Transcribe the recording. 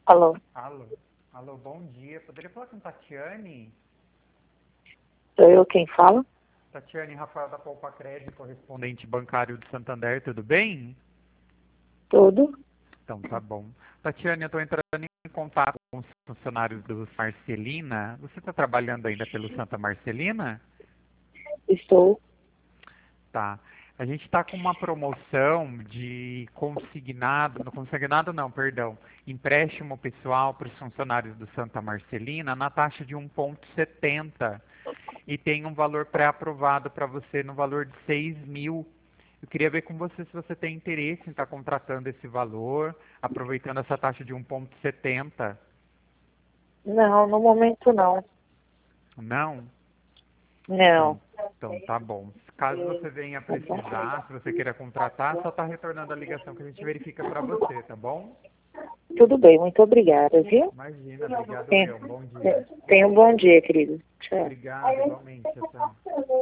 Alô? Alô, alô, bom dia. Poderia falar com Tatiane? Sou eu quem fala? Tatiane, Rafael da Poupa Crédito, correspondente bancário de Santander, tudo bem? Tudo? Então, tá bom. Tatiane, eu estou entrando em contato com os funcionários do Marcelina. Você está trabalhando ainda pelo Santa Marcelina? Estou. Tá. A gente está com uma promoção de consignado, no consignado não, perdão, empréstimo pessoal para os funcionários do Santa Marcelina na taxa de 1,70 e tem um valor pré-aprovado para você no valor de 6.000. Eu queria ver com você se você tem interesse em estar contratando esse valor, aproveitando essa taxa de 1,70. Não, no momento não. Não? Não. Então, então tá bom. Caso você venha Tá bom. precisar, se você queira contratar, só tá retornando a ligação que a gente verifica para você, tá bom? Tudo bem, muito obrigada, viu? Imagina, obrigado Tenha, eu. Bom dia. tenha um bom dia, querido. Tchau. Obrigado, igualmente. Tchau, tchau.